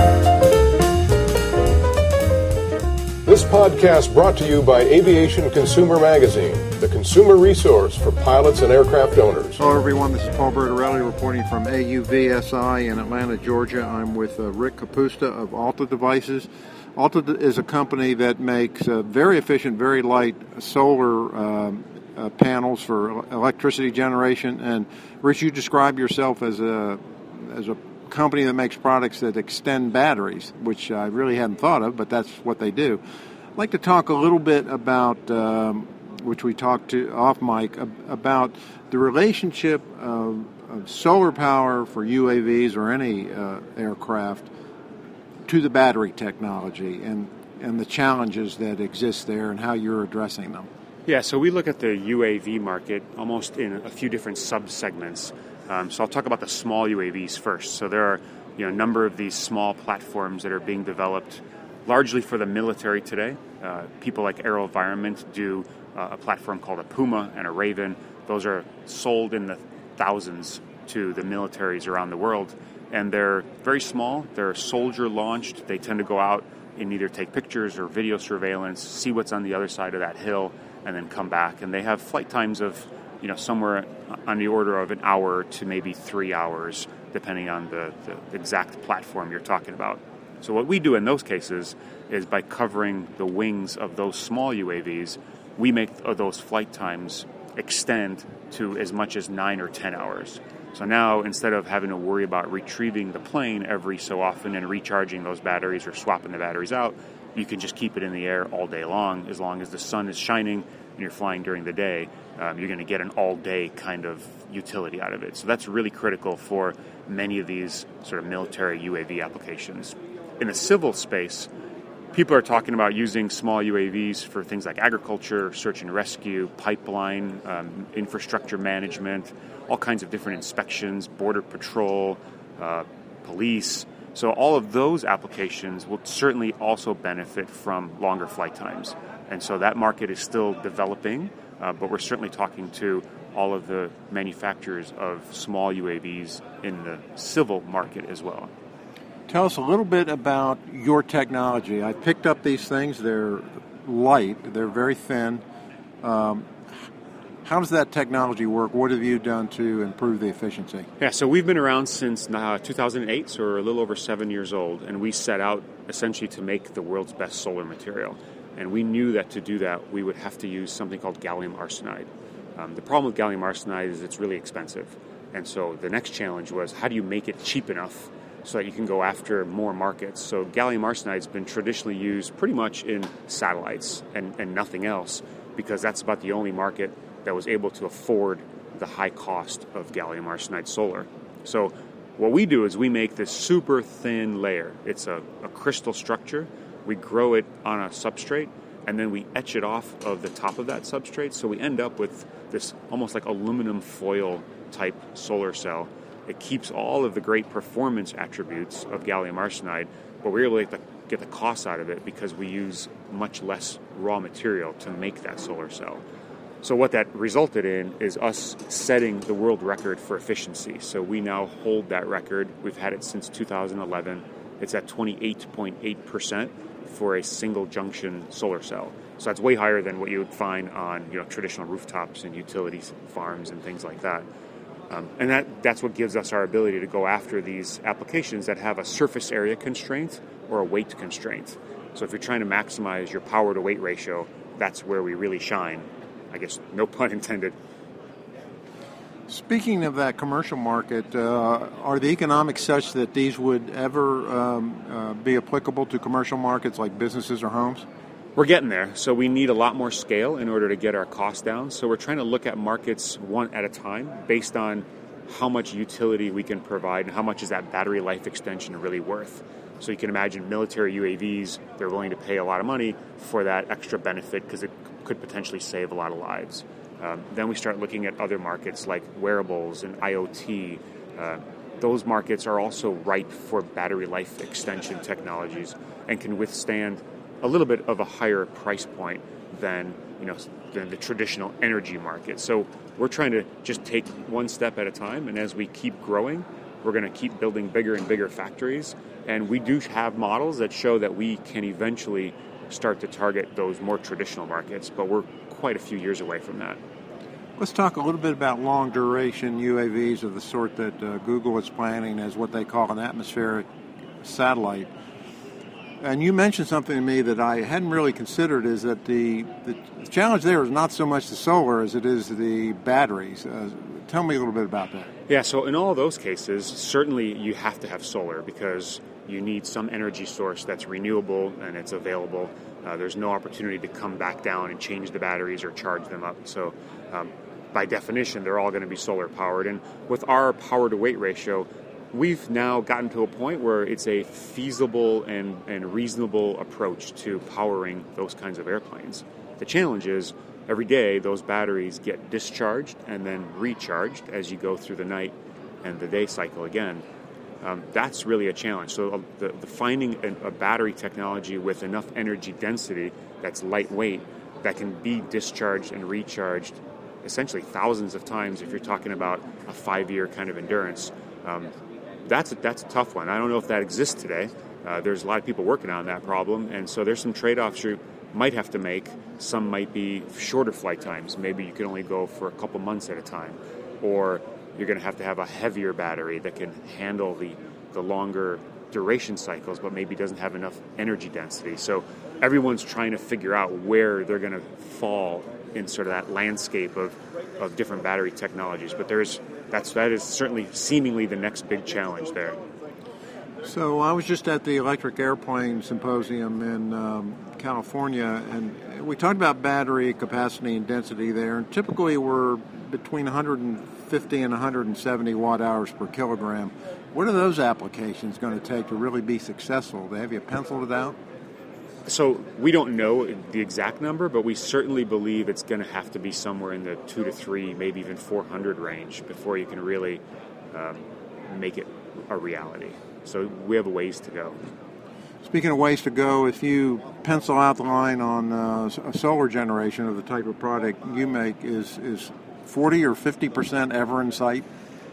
This podcast brought to you by Aviation Consumer Magazine, the consumer resource for pilots and aircraft owners. Hello, everyone. This is Paul Bertorelli reporting from AUVSI in Atlanta, Georgia. I'm with Rick Kapusta of Alta Devices. Alta is a company that makes very efficient, very light solar panels for electricity generation. And Rich, you describe yourself as a company that makes products that extend batteries, which I really hadn't thought of, but that's what they do. I'd like to talk a little bit about, which we talked to off mic, about the relationship of solar power for UAVs or any aircraft to the battery technology and the challenges that exist there and how you're addressing them. Yeah, so we look at the UAV market almost in a few different sub-segments. So I'll talk about the small UAVs first. So there are a number of these small platforms that are being developed largely for the military today. People like AeroVironment do a platform called a Puma and a Raven. Those are sold in the thousands to the militaries around the world. And they're very small. They're soldier launched. They tend to go out and either take pictures or video surveillance, see what's on the other side of that hill, and then come back. And they have flight times of somewhere on the order of an hour to maybe 3 hours, depending on the exact platform you're talking about. So what we do in those cases is by covering the wings of those small UAVs, we make those flight times extend to as much as 9 or 10 hours. So now, instead of having to worry about retrieving the plane every so often and recharging those batteries or swapping the batteries out, you can just keep it in the air all day long. As long as the sun is shining and you're flying during the day, you're going to get an all-day kind of utility out of it. So that's really critical for many of these sort of military UAV applications. In the civil space, people are talking about using small UAVs for things like agriculture, search and rescue, pipeline, infrastructure management, all kinds of different inspections, border patrol, police. So all of those applications will certainly also benefit from longer flight times. And so that market is still developing, but we're certainly talking to all of the manufacturers of small UAVs in the civil market as well. Tell us a little bit about your technology. I picked up these things. They're light. They're very thin. How does that technology work? What have you done to improve the efficiency? Yeah, so we've been around since 2008, so we're a little over 7 years old, and we set out essentially to make the world's best solar material. And we knew that to do that, we would have to use something called gallium arsenide. The problem with gallium arsenide is it's really expensive. And so the next challenge was, how do you make it cheap enough so that you can go after more markets? So gallium arsenide has been traditionally used pretty much in satellites and nothing else, because that's about the only market that was able to afford the high cost of gallium arsenide solar. So what we do is we make this super thin layer. It's a crystal structure. We grow it on a substrate, and then we etch it off of the top of that substrate. So we end up with this almost like aluminum foil type solar cell. It keeps all of the great performance attributes of gallium arsenide, but we're able to get the cost out of it because we use much less raw material to make that solar cell. So what that resulted in is us setting the world record for efficiency. So we now hold that record. We've had it since 2011. It's at 28.8% for a single junction solar cell. So that's way higher than what you would find on traditional rooftops and utility farms and things like that. And that's what gives us our ability to go after these applications that have a surface area constraint or a weight constraint. So if you're trying to maximize your power to weight ratio, that's where we really shine. I guess no pun intended. Speaking of that commercial market, are the economics such that these would ever be applicable to commercial markets like businesses or homes? We're getting there. So we need a lot more scale in order to get our costs down. So we're trying to look at markets one at a time based on how much utility we can provide and how much is that battery life extension really worth. So you can imagine military UAVs, they're willing to pay a lot of money for that extra benefit because it could potentially save a lot of lives. Then we start looking at other markets like wearables and IoT. Those markets are also ripe for battery life extension technologies and can withstand a little bit of a higher price point than the traditional energy market. So we're trying to just take one step at a time, and as we keep growing, we're going to keep building bigger and bigger factories And we do have models that show that we can eventually start to target those more traditional markets, but we're quite a few years away from that. Let's talk a little bit about long-duration UAVs of the sort that Google is planning as what they call an atmospheric satellite. And you mentioned something to me that I hadn't really considered, is that the challenge there is not so much the solar as it is the batteries. Tell me a little bit about that. Yeah, so in all those cases, certainly you have to have solar because you need some energy source that's renewable and it's available. There's no opportunity to come back down and change the batteries or charge them up. So by definition, they're all going to be solar powered. And with our power to weight ratio, we've now gotten to a point where it's a feasible and reasonable approach to powering those kinds of airplanes. The challenge is every day those batteries get discharged and then recharged as you go through the night and the day cycle again. That's really a challenge. So the finding a battery technology with enough energy density that's lightweight that can be discharged and recharged essentially thousands of times if you're talking about a 5-year kind of endurance, that's a tough one. I don't know if that exists today. There's a lot of people working on that problem, and so there's some trade-offs you might have to make. Some might be shorter flight times. Maybe you can only go for a couple months at a time, or you're going to have a heavier battery that can handle the longer duration cycles, but maybe doesn't have enough energy density. So everyone's trying to figure out where they're going to fall in sort of that landscape of different battery technologies. But that is certainly seemingly the next big challenge there. So I was just at the Electric Airplane Symposium in California, and we talked about battery capacity and density there, and typically we're between 150 and 170 watt-hours per kilogram. What are those applications going to take to really be successful? Have you penciled it out? So we don't know the exact number, but we certainly believe it's going to have to be somewhere in the 2 to 3, maybe even 400 range before you can really make it a reality. So we have a ways to go. Speaking of ways to go, if you pencil out the line on a solar generation of the type of product you make, is 40 or 50% ever in sight?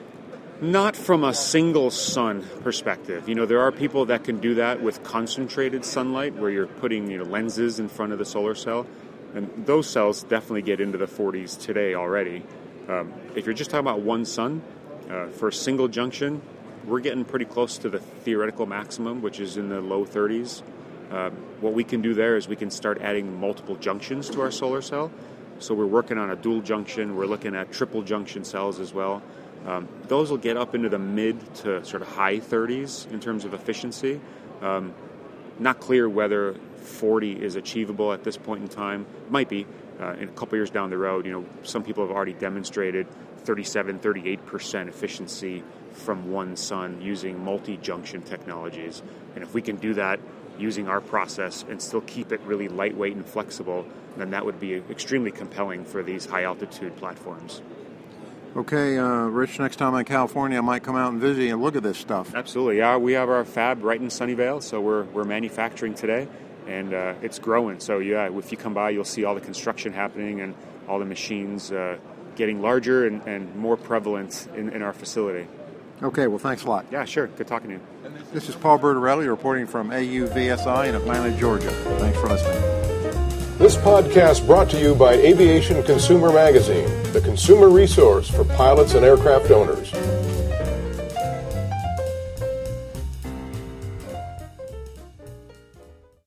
Not from a single sun perspective. You know, there are people that can do that with concentrated sunlight where you're putting lenses in front of the solar cell. And those cells definitely get into the 40s today already. If you're just talking about one sun, for a single junction, we're getting pretty close to the theoretical maximum, which is in the low 30s. What we can do there is we can start adding multiple junctions to our solar cell. So we're working on a dual junction. We're looking at triple junction cells as well. Those will get up into the mid to sort of high 30s in terms of efficiency. Not clear whether 40 is achievable at this point in time. Might be. In a couple years down the road, some people have already demonstrated 37, 38% efficiency from one sun using multi-junction technologies. And if we can do that using our process and still keep it really lightweight and flexible, then that would be extremely compelling for these high-altitude platforms. Okay, Rich, next time I'm in California, I might come out and visit you and look at this stuff. Absolutely. Yeah, we have our fab right in Sunnyvale, so we're manufacturing today, and it's growing. So, yeah, if you come by, you'll see all the construction happening and all the machines getting larger and more prevalent in our facility. Okay, well, thanks a lot. Yeah, sure. Good talking to you. This is Paul Bertorelli reporting from AUVSI in Atlanta, Georgia. Thanks for listening. This podcast brought to you by Aviation Consumer Magazine, the consumer resource for pilots and aircraft owners.